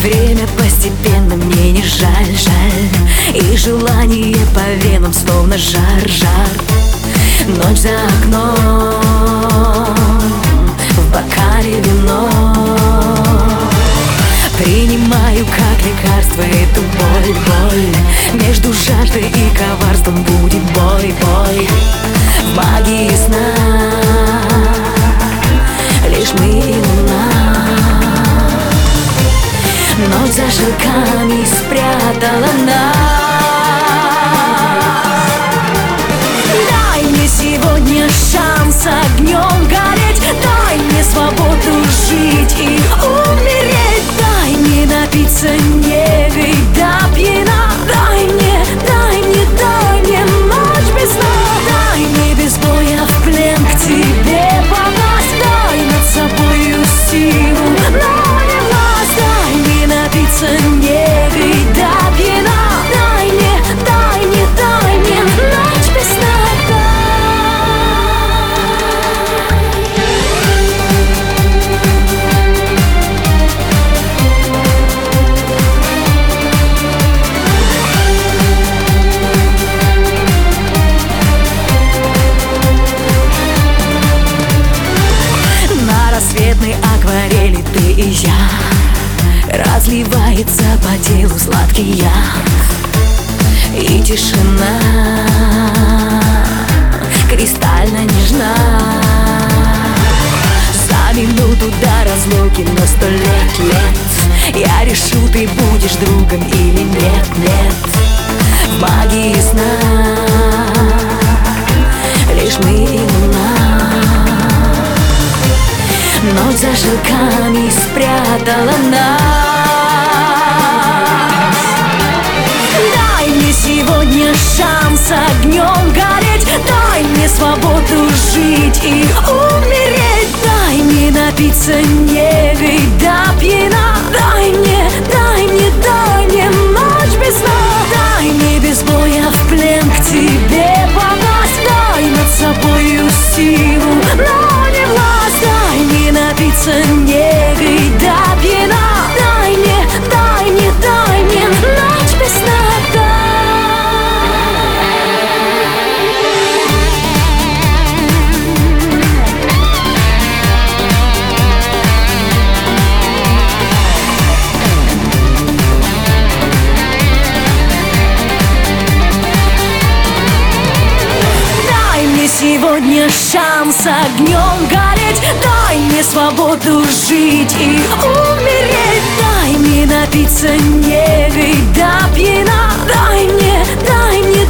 Время постепенно мне не жаль, жаль. И желание по венам словно жар, жар. Ночь за окном, в бокале вино. Принимаю как лекарство эту боль, боль. Между жаждой и коварством будет бой, бой. В магии сна лишь мы и луна. Ночь за шелками спрятала нас. Дай мне сегодня шанс огнем гореть. Дай мне свободу жить и умереть. Дай мне напиться негой до пьяна. Дай мне, дай мне, дай мне ночь без сна. Дай мне без боя в плен к тебе попасть. Дай над собою силу, но не власть. Дай мне напиться негой до пьяна. Дай мне, дай мне, дай мне ночь без сна. Рассветной акварели ты и я. Разливается по телу сладкий яд. И тишина кристально нежна. За минуту до разлуки, но 100 лет. Я решу, ты будешь другом или нет, нет. В магии сна лишь мы и луна. Ночь за шелками спрятала нас. Дай мне сегодня шанс огнем гореть. Дай мне свободу жить и умереть. Дай мне напиться негой до пьяна. Дай мне, дай мне, дай мне ночь без сна. Дай мне без боя в плен к тебе попасть. Дай над собою силу, но не власть. Дай мне напиться негой до пьяна. Дай мне, дай мне, дай мне ночь без сна. Сегодня шанс огнем гореть. Дай мне свободу жить и умереть. Дай мне напиться негой до пьяна. Дай мне, дай мне,